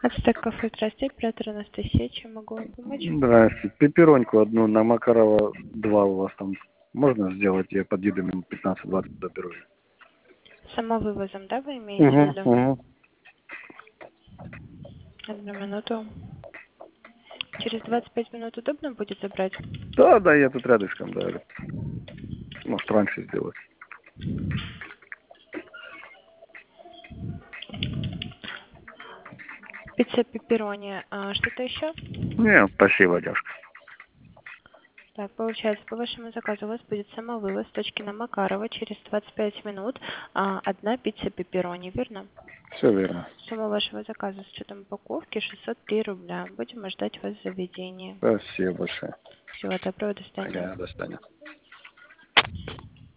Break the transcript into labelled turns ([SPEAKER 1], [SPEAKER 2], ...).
[SPEAKER 1] Ацтек кафе, здравствуйте, оператор Анастасия, чем могу вам помочь?
[SPEAKER 2] Здравствуйте. Пеппероньку одну на Макарова 2 у вас там можно сделать? Я подъеду минут 15-20 доберу.
[SPEAKER 1] Самовывозом, да, вы имеете в виду?
[SPEAKER 2] Угу.
[SPEAKER 1] Одну минуту. Через 25 минут удобно будет забрать?
[SPEAKER 2] Да, я тут рядышком, да. Может, раньше сделать.
[SPEAKER 1] Пицца пепперони. Что-то еще?
[SPEAKER 2] Не, спасибо, девушка.
[SPEAKER 1] Так, получается, по вашему заказу у вас будет самовывоз с точки на Макарова через 25 минут. Одна пицца пепперони, верно?
[SPEAKER 2] Все верно.
[SPEAKER 1] Сумма вашего заказа с учетом упаковки 603 рубля. Будем ждать вас в заведении.
[SPEAKER 2] Спасибо большое.
[SPEAKER 1] Всего доброго, до свидания.
[SPEAKER 2] Ага, до свидания.